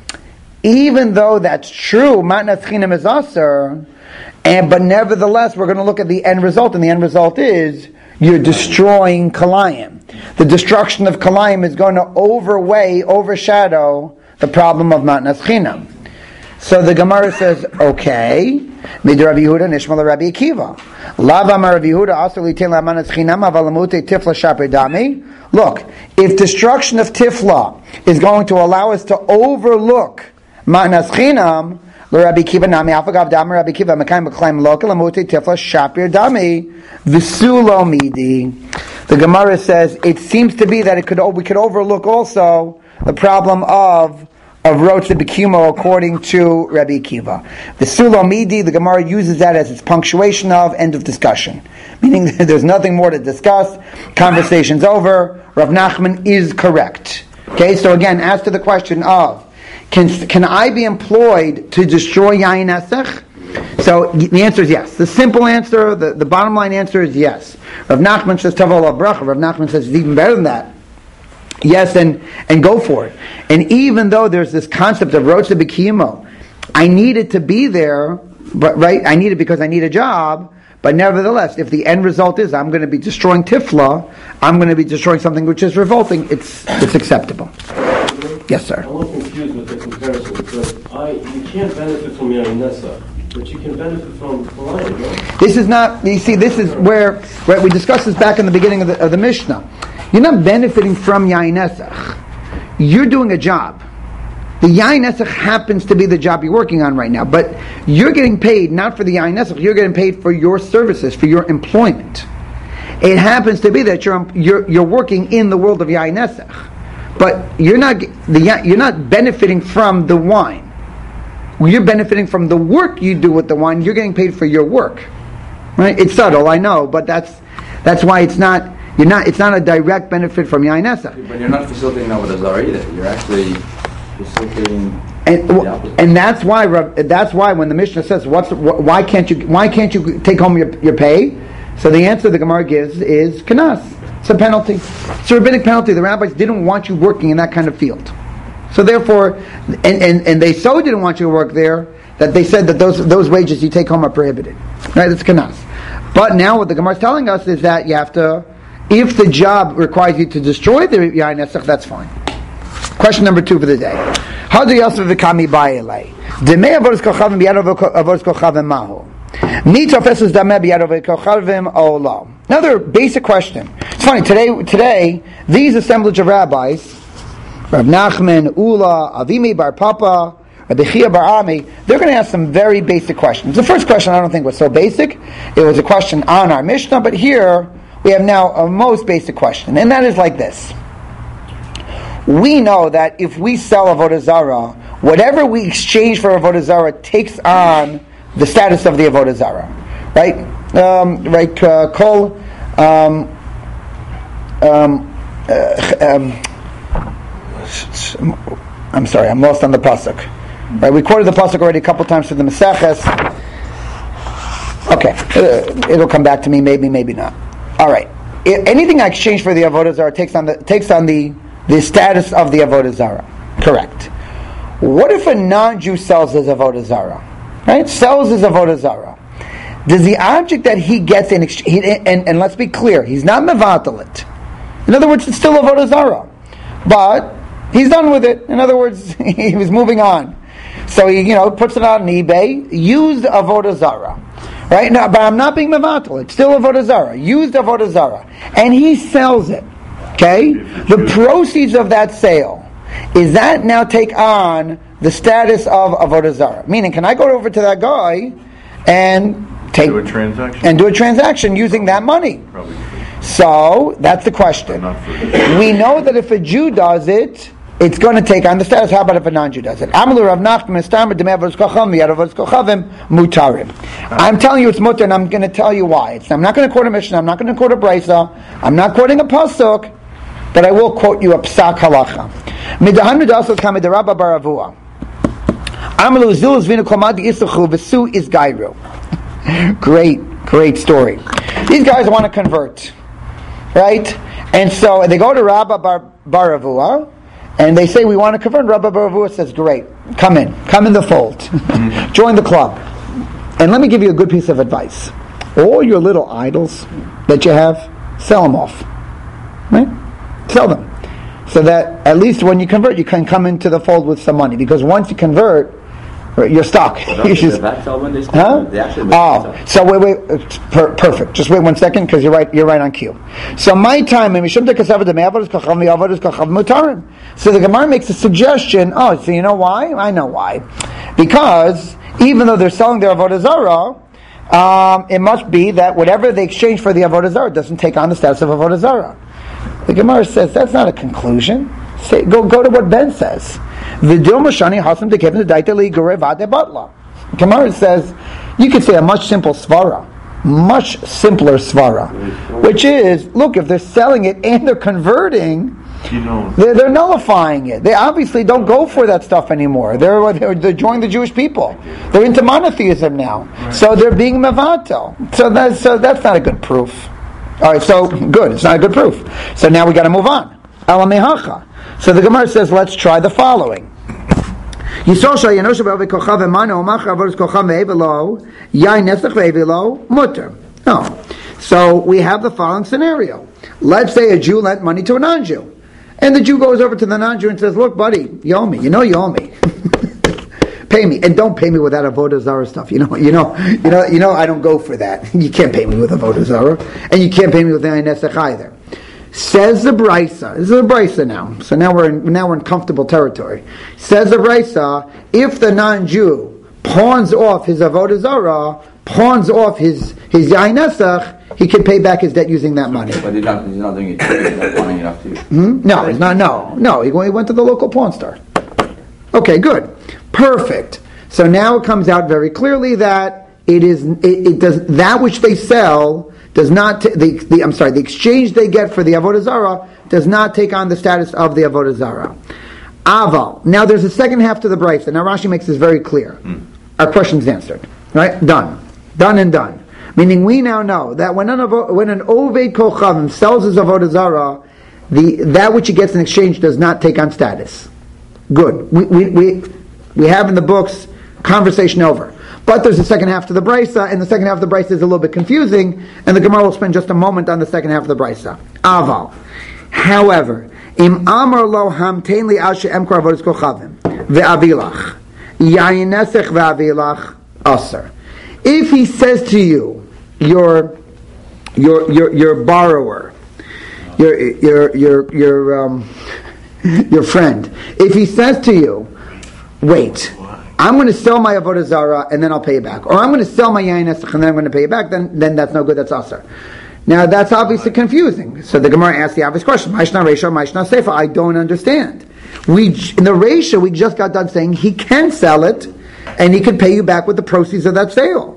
Speaker 1: even though that's true, Manas Chinam is asur, and but nevertheless, we're going to look at the end result, and the end result is you're destroying Kalayim. The destruction of Kalayim is going to overweigh, overshadow the problem of Matnas Chinam. So the Gemara says, okay, Mid Rabbi Yehuda Nishmal Rabbi Akiva. Lava Rabbi Yehuda also litin la Matnas Chinam avalamute tifla shaper dami. Look, if destruction of tifla is going to allow us to overlook Matnas Chinam, Rabbi Kiva nami afagav dami Rabbi Kiva mekayim b'klaim local amute tifla shaper dami v'sulo midi. The Gemara says it seems to be that it could we could overlook also the problem of of rotze b'kiyumo according to Rabbi Akiva. V'sulo midi, the Gemara uses that as its punctuation of end of discussion, meaning there's nothing more to discuss. Conversation's over. Rav Nachman is correct. Okay, so again, as to the question of Can can I be employed to destroy Yain Nesech? So the answer is yes. The simple answer, the, the bottom line answer is yes. Rav Nachman says Tavo la bracha. Rav Nachman says it's even better than that. Yes, and, and go for it. And even though there's this concept of Rocha B'Kiyimo, I needed to be there, but right, I need it because I need a job, but nevertheless, if the end result is I'm going to be destroying Tifla, I'm going to be destroying something which is revolting, it's it's acceptable. Yes, sir.
Speaker 8: I'm a little confused with the comparison because I you can't benefit from Yainesa, but you can benefit from Lion, right?
Speaker 1: This is not, you see, this is where, right, we discussed this back in the beginning of the, of the Mishnah. You're not benefiting from Yain Esach. You're doing a job. The Yain Esach happens to be the job you're working on right now, but you're getting paid not for the Yain Esach, you're getting paid for your services, for your employment. It happens to be that you're you're, you're working in the world of Yain Esach, but you're not the you're not benefiting from the wine. You're benefiting from the work you do with the wine. You're getting paid for your work, right? It's subtle, I know, but that's that's why it's not you're not it's not a direct benefit from Yain Esach.
Speaker 5: But you're not facilitating Avodah Zarah either. You're actually facilitating.
Speaker 1: And, and that's why that's why when the Mishnah says what's why can't you why can't you take home your, your pay? So the answer the Gemara gives is kanas. It's a penalty. It's a rabbinic penalty. The rabbis didn't want you working in that kind of field. So therefore, and, and, and they so didn't want you to work there that they said that those those wages you take home are prohibited. Right? It's kanas. But now what the Gemara is telling us is that you have to, if the job requires you to destroy the Yain Esach, that's fine. Question number two for the day. How do Yosef v'kami ba'elei? Demei avodas kochavim b'yad avodas kochavim mahu. Ni tofesus dameh b'yad avodas kochavim o lo. Another basic question. It's funny, today, today these assemblage of rabbis, Rav Nachman, Ula, Avimi Bar Papa, Rabbi Chia Bar Ami, they're going to ask some very basic questions. The first question I don't think was so basic. It was a question on our Mishnah, but here we have now a most basic question, and that is like this. We know that if we sell Avodah Zarah, whatever we exchange for Avodah Zarah takes on the status of the Avodah Zarah, right? Um, right? Uh, Kol. Um, um, uh, um, I'm sorry, I'm lost on the pasuk. Right? We quoted the pasuk already a couple times through the Maseches. Okay, uh, it'll come back to me. Maybe, maybe not. All right. I, anything I exchange for the Avodah Zarah takes on the takes on the the status of the Avodah Zarah. Correct. What if a non-Jew sells his Avodah Zarah? Right? Sells his Avodah Zarah. Does the object that he gets in exchange, and, and let's be clear, he's not mevatel it. In other words, it's still Avodah Zarah. But he's done with it. In other words, he was moving on. So he, you know, puts it out on eBay, used Avodah Zarah. Right? Now, but I'm not being mevatel. It's still Avodah Zarah. Used Avodah Zarah. And he sells it. Okay? The proceeds of that sale, is that now take on the status of Avodah Zarah? Meaning, can I go over to that guy and take
Speaker 4: do a transaction
Speaker 1: and do a transaction using that money?
Speaker 4: Probably.
Speaker 1: So that's the question. We know that if a Jew does it, it's going to take on the status. How about if a non-Jew does it? I'm telling you it's mutar, and I'm going to tell you why. It's, I'm not going to quote a Mishnah. I'm not going to quote a Brisa. I'm not quoting a pasuk, but I will quote you a psak halacha. Midahan midasot kami derabba baravua. Amalu zil zvinu komad isuchu v'su is gairu. Great, great story. These guys want to convert, right? And so they go to Rabba Bar Baravua, and they say, we want to convert. Rabba Baravua says, great, come in, come in the fold, join the club. And let me give you a good piece of advice. All your little idols that you have, sell them off, right? Sell them, so that at least when you convert, you can come into the fold with some money. Because once you convert, you're stuck.
Speaker 5: Well,
Speaker 1: you just, huh? Oh, so wait, wait, per, perfect. Just wait one second, because you're right. You're right on cue. So my time, so the Gemara makes a suggestion. Oh, so you know why? I know why. Because even though they're selling their avodah zarah, um, it must be that whatever they exchange for the avodah zarah doesn't take on the status of avodah zarah. The Gemara says that's not a conclusion. Say, go go to what Ben says. The Gemara says you could say a much simple svara, much simpler svara, which is, look, if they're selling it and they're converting,
Speaker 4: You know,
Speaker 1: They're, they're nullifying it. They obviously don't go for that stuff anymore. They're they're, they're joining the Jewish people. They're into monotheism now. So they're being mevatel. So that's so that's not a good proof. All right, so good. It's not a good proof. So now we got to move on. Alamehacha. So the Gemara says, let's try the following. No. So we have the following scenario. Let's say a Jew lent money to a non-Jew. And the Jew goes over to the non-Jew and says, look, buddy, you owe me. You know you owe me. Pay me. And don't pay me with that Avodah Zarah stuff. You know, you know, you know, you know I don't go for that. You can't pay me with Avodah Zarah. And you can't pay me with the Ein Nesach either. Says the Brisa. This is a Brisa now. So now we're in, now we're in comfortable territory. Says the Brisa, if the non-Jew pawns off his Avodah Zarah, pawns off his, his Ein Nesach, he can pay back his debt using that money.
Speaker 5: But he's not, he's not doing it. He's not pawning it off to you.
Speaker 1: Hmm? No, he's not. No, no. He went, he went to the local pawn store. Okay, good, perfect. So now it comes out very clearly that it is it, it does that which they sell does not t- the, the I'm sorry the exchange they get for the Avodah Zarah does not take on the status of the Avodah Zarah. Aval. Now there's a second half to the Brisa. Now Rashi makes this very clear. Hmm. Our question's answered. Right? Done. Done and done. Meaning we now know that when an when an Oved Kochavim sells his Avodah Zarah, the that which he gets in exchange does not take on status. Good. We we we, we have in the books conversation over. But there's a second half to the Brisa, and the second half of the Brisa is a little bit confusing, and the Gemara will spend just a moment on the second half of the Brisa. Aval. However, im amar lo hamtein li al she'em kor avodas kochavim ve'avilach yayin nesech ve'avilach aser. If he says to you, your your your your borrower, your your your your um, your friend, if he says to you, wait, I'm going to sell my Avodah Zarah and then I'll pay you back, or I'm going to sell my Yain Esach and then I'm going to pay you back, then then that's no good, that's Aser. Now that's obviously confusing. So the Gemara asks the obvious question: Ma'ishna Reisha, Ma'ishna Seifa. I don't understand. We in the Reisha we just got done saying he can sell it and he can pay you back with the proceeds of that sale.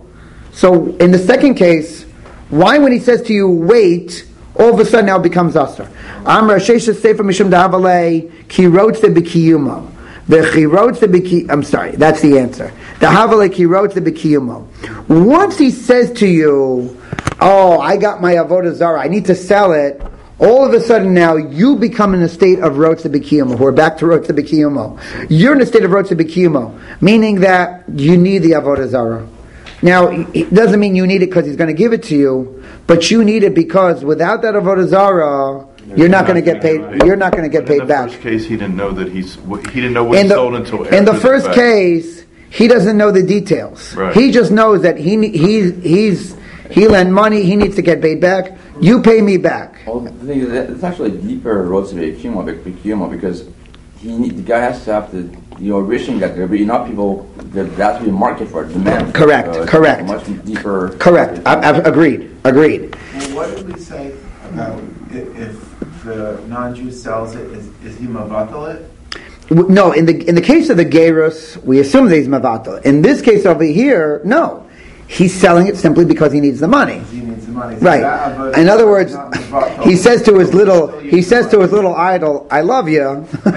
Speaker 1: So in the second case, why when he says to you, wait, all of a sudden now it becomes Aser? Amar Shesha Sefer Mishum Dahavale Kirotze B'Kiyumo. The Chirotze B'Ki. I'm sorry, that's the answer. The Havale Kirotze B'Kiyumo. Once he says to you, oh, I got my Avodah Zarah, I need to sell it. All of a sudden now you become in a state of Rotze B'Kiyumo. We're back to Rotze B'Kiyumo. You're in a state of Rotze B'Kiyumo, meaning that you need the Avodah Zarah. Now, it doesn't mean you need it because he's going to give it to you, but you need it because without that Avodah Zarah, you're not going to get paid. You're not going to get paid back.
Speaker 4: In the first case, he didn't know that he's he didn't know what
Speaker 1: in
Speaker 4: he
Speaker 1: the,
Speaker 4: sold until after
Speaker 1: in the
Speaker 4: the
Speaker 1: first
Speaker 4: fact.
Speaker 1: case, he doesn't know the details.
Speaker 4: Right.
Speaker 1: He just knows that he he he's he lent money. He needs to get paid back. You pay me back.
Speaker 5: Well, the thing is, that it's actually a deeper road to B'Kiyumo because he need, the guy has to have to. You're wishing that there be enough people that there has to be a market for it, demand.
Speaker 1: Correct,
Speaker 5: so
Speaker 1: correct.
Speaker 5: Much deeper.
Speaker 1: Correct. I, I've agreed. Agreed.
Speaker 9: Well, what did we say about if, if the non-Jew sells it? Is, is he mavatal it?
Speaker 1: No, in the in the case of the Gerus, we assume that he's mavatal. In this case over here, no. He's selling it simply because he needs the money.
Speaker 9: He needs the money. So
Speaker 1: right.
Speaker 9: that,
Speaker 1: In other words, he says to his little he says to his little idol, "I love you," but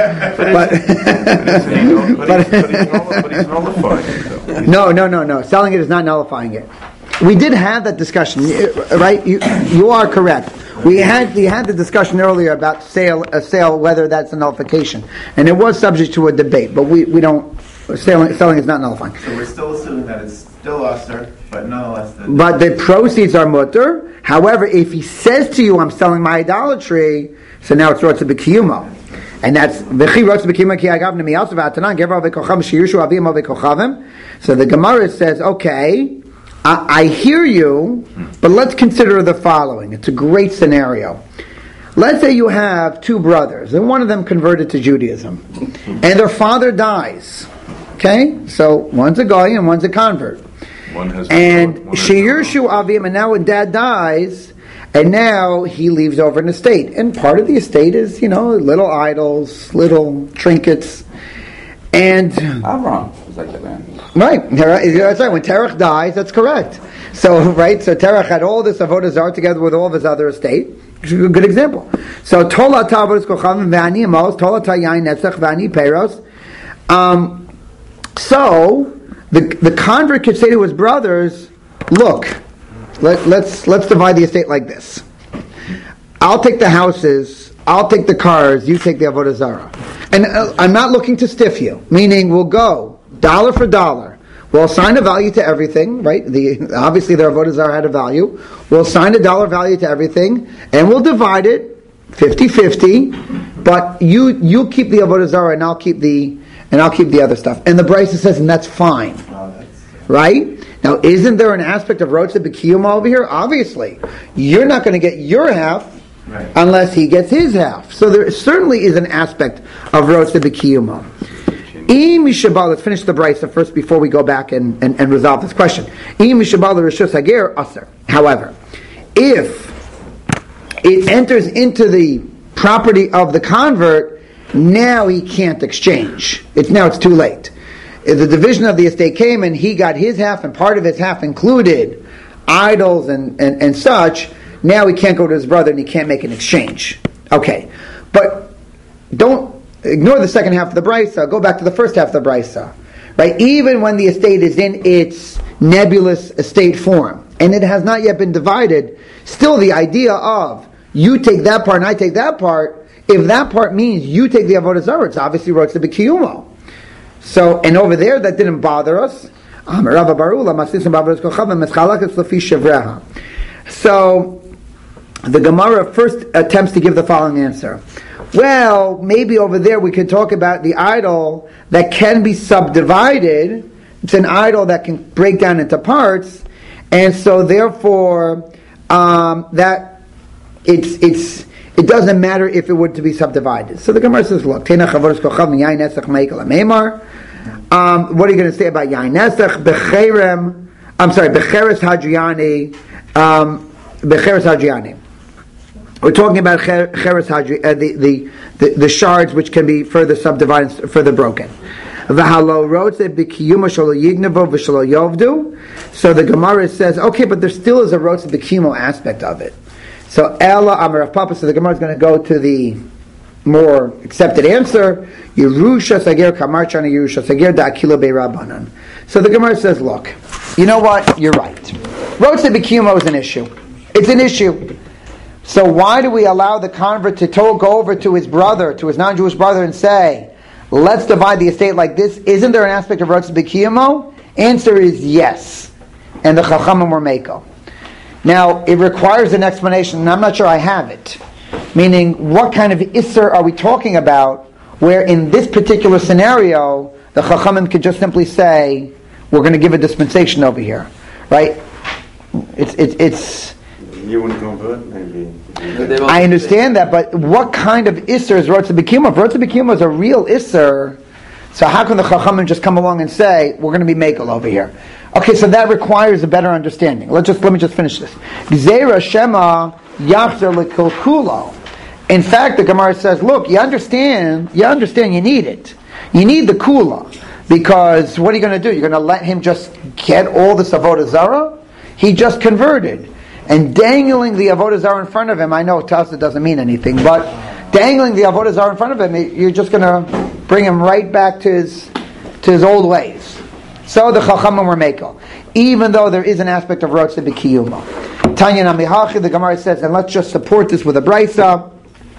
Speaker 4: But he's nullifying it, though.
Speaker 1: no, no, no, no. Selling it is not nullifying it. We did have that discussion, right? You you are correct. We had we had the discussion earlier about sale a sale whether that's a nullification, and it was subject to a debate. But we, we don't selling selling is not nullifying.
Speaker 9: So we're still assuming that it's still usher, but nonetheless. The,
Speaker 1: But the proceeds are mutter. However, if he says to you, "I'm selling my idolatry," so now it's Rotze B'Kiyumo, and that's V'chi Rotze B'Kiyumo Ki Agavne Mi'alsa V'Atanan Gever V'Kochavim Sheyushu Avim V'Kochavim. So the Gemara says, "Okay, I, I hear you, but let's consider the following. It's a great scenario. Let's say you have two brothers, and one of them converted to Judaism, and their father dies. Okay, so one's a goy and one's a convert."
Speaker 4: One has
Speaker 1: And
Speaker 4: one has-
Speaker 1: Sheyirshu Avim, and now when dad dies, and now he leaves over an estate. And part of the estate is, you know, little idols, little trinkets. And,
Speaker 5: Avram was like that man.
Speaker 1: right, that's right, when Terach dies, that's correct. So, right, so Terach had all this Avodah Zarah together with all of his other estate. It's a good example. So Tola Tavos Kochavim Vani Amos, Tola Tayayin Netzach Vani Peros. Um, so the the convert could say to his brothers, "Look, let, let's let's divide the estate like this. I'll take the houses, I'll take the cars, you take the avodah zarah, and uh, I'm not looking to stiff you. Meaning, we'll go dollar for dollar." We'll assign a value to everything, right? The, obviously, their avodah zarah had a value. We'll assign a dollar value to everything, and we'll divide it fifty-fifty. But you you keep the avodah zarah, and I'll keep the and I'll keep the other stuff. And the Brisa says, and that's fine,
Speaker 9: Oh, that's,
Speaker 1: right? Now, isn't there an aspect of rotzeh b'kiyuma over here? Obviously, you're not going to get your half
Speaker 9: right.
Speaker 1: unless he gets his half. So there certainly is an aspect of rotzeh b'kiyuma. Let's finish the brisa first before we go back and, and, and resolve this question. However, if it enters into the property of the convert, now he can't exchange. It's now it's too late. If the division of the estate came and he got his half and part of his half included idols and, and, and such, now he can't go to his brother and he can't make an exchange. Okay, but don't ignore the second half of the brisa. Go back to the first half of the brisa. Right? Even when the estate is in its nebulous estate form and it has not yet been divided, still the idea of you take that part and I take that part, if that part means you take the avodah zarah, it's obviously rotzeh b'kiyumo. So, and over there that didn't bother us. So, the Gemara first attempts to give the following answer. Well, maybe over there we could talk about the idol that can be subdivided. It's an idol that can break down into parts, and so therefore um, that it's it's it doesn't matter if it were to be subdivided. So the Gemara says, "Look, um, what are you going to say about yain nesach becherem? I'm sorry, becheres hadriani, um, becheres hadriani." We're talking about cheres hadri, uh, the, the, the, the shards which can be further subdivided, further broken. So the Gemara says, okay, but there still is a rotzeh b'kiyumo aspect of it. So Ella Amar Rav Papa, so the Gemara is going to go to the more accepted answer. Yerusha Sager Kamarchana Yerusha Sager Da'akila Be'Rabbanan. So the Gemara says, look, you know what? You're right. Rotzeh b'kiyumo is an issue. It's an issue. So why do we allow the convert to go over to his brother, to his non-Jewish brother, and say, let's divide the estate like this? Isn't there an aspect of rotzeh b'kiyumo? Answer is yes. And the Chachamim were meko. Now, it requires an explanation, and I'm not sure I have it. Meaning, what kind of isser are we talking about, where in this particular scenario, the Chachamim could just simply say, we're going to give a dispensation over here. Right? It's... it's, it's
Speaker 6: You wouldn't convert, maybe.
Speaker 1: I understand that, but what kind of isser is rotzeh b'kiyumo? If rotzeh b'kiyumo is a real isser, so how can the Chachamim just come along and say, we're going to be makel over here? Okay, so that requires a better understanding. Let's just let me just finish this. Gzeira shema yachzer lekilkulo. In fact, the Gemara says, look, you understand, you understand you need it. You need the kula. Because what are you going to do? You're going to let him just get all this avodah zarah? He just converted. And dangling the avodah zarah in front of him, I know to us it doesn't mean anything, but dangling the avodah zarah in front of him, you're just going to bring him right back to his to his old ways. So the Chachamim were meko, even though there is an aspect of rotzeh b'kiyumo. Tanya Namihachi, the Gemara says, and let's just support this with a brisa.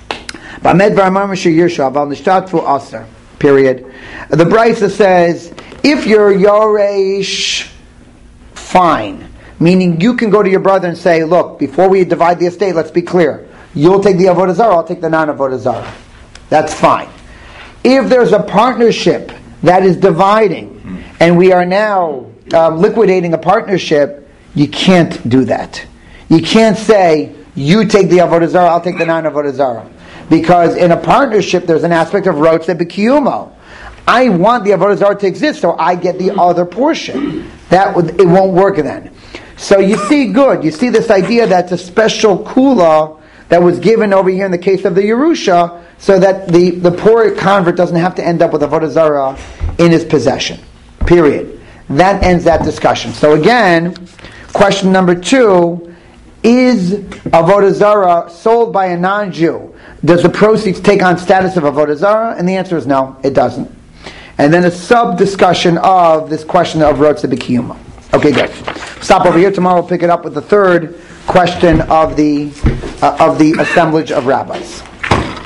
Speaker 1: Period. The brisa says, if you're yoresh, fine. Meaning you can go to your brother and say, look, before we divide the estate, let's be clear. You'll take the avodah zarah, I'll take the non-avodah zarah. That's fine. If there's a partnership that is dividing, and we are now um, liquidating a partnership, you can't do that. You can't say, you take the avodah zarah, I'll take the non-avodah zarah. Because in a partnership, there's an aspect of rotzeh b'kiyumo. I want the avodah zarah to exist, so I get the other portion. That would, it won't work then. So you see, good. You see this idea that's a special kula that was given over here in the case of the Yerusha, so that the, the poor convert doesn't have to end up with avodah zarah in his possession. Period. That ends that discussion. So again, question number two, is avodah zarah sold by a non-Jew, does the proceeds take on status of avodah zarah? And the answer is no, it doesn't. And then a sub-discussion of this question of rotze b'kiyuma. Okay, good. Stop over here. Tomorrow we'll pick it up with the third question of the uh, of the assemblage of rabbis.